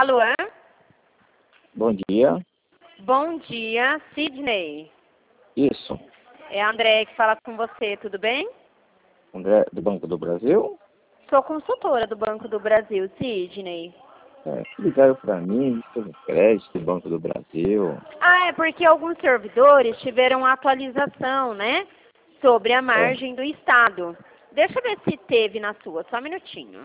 Alô? Bom dia. Bom dia, Sidney. Isso. É a Andréia que fala com você, tudo bem? André, do Banco do Brasil? Sou consultora do Banco do Brasil, Sidney. Ligaram para mim, sobre crédito do Banco do Brasil. Ah, é porque alguns servidores tiveram atualização, né? Sobre a margem do Estado. Deixa eu ver se teve na sua, só um minutinho.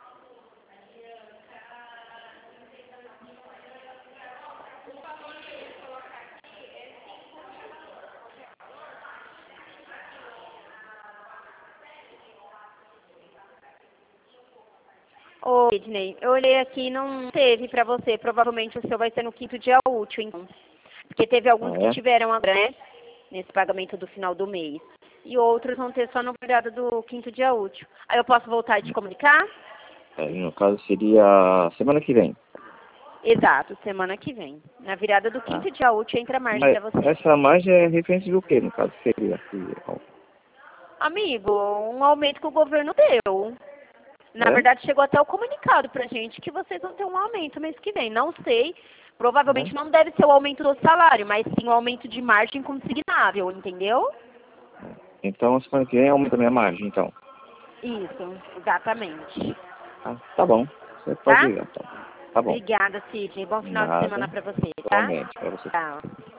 Ô, Sidney, eu olhei aqui e não teve para você. Provavelmente o seu vai ser no 5º dia útil, então. Porque teve alguns que tiveram agora, né? Nesse pagamento do final do mês. E outros vão ter só no virada do 5º dia útil. Aí eu posso voltar e te comunicar? No caso seria semana que vem. Exato, semana que vem. Na virada do 5º dia útil entra a margem Mas para você. essa margem é referente do quê, no caso seria? Amigo, um aumento que o governo deu. Na verdade, chegou até o comunicado pra gente que vocês vão ter um aumento mês que vem. Não sei, provavelmente não deve ser o aumento do salário, mas sim o aumento de margem consignável, entendeu? Então, semana que vem aumenta a minha margem, então. Isso, exatamente. Tá bom. Você pode ligar, então. Tá bom. Obrigada, Sidney. Bom final de semana Nada. pra você, tá? Igualmente, para você. Tchau.